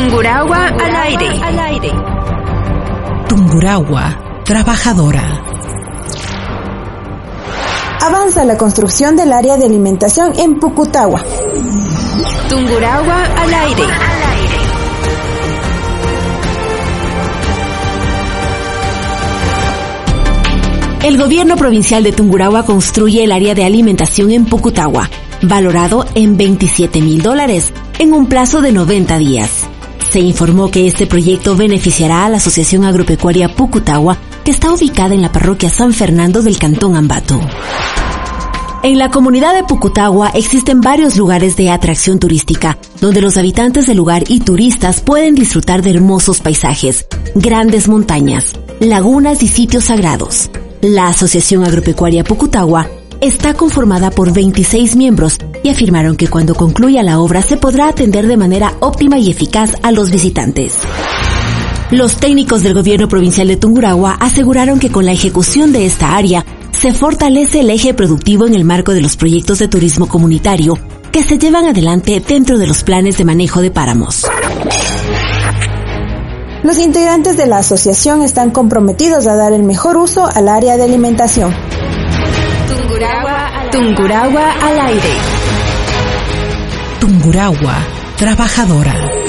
Tungurahua al aire. Tungurahua, trabajadora. Avanza la construcción del área de alimentación en Pucutahua. Tungurahua al aire. El gobierno provincial de Tungurahua construye el área de alimentación en Pucutahua, valorado en $27,000, en un plazo de 90 días. Se informó que este proyecto beneficiará a la Asociación Agropecuaria Pucutahua, que está ubicada en la parroquia San Fernando del Cantón Ambato. En la comunidad de Pucutahua existen varios lugares de atracción turística, donde los habitantes del lugar y turistas pueden disfrutar de hermosos paisajes, grandes montañas, lagunas y sitios sagrados. La Asociación Agropecuaria Pucutahua está conformada por 26 miembros y afirmaron que cuando concluya la obra se podrá atender de manera óptima y eficaz a los visitantes. Los técnicos del gobierno provincial de Tungurahua aseguraron que con la ejecución de esta área se fortalece el eje productivo en el marco de los proyectos de turismo comunitario que se llevan adelante dentro de los planes de manejo de páramos. Los integrantes de la asociación están comprometidos a dar el mejor uso al área de alimentación. Tungurahua al aire. Tungurahua, trabajadora.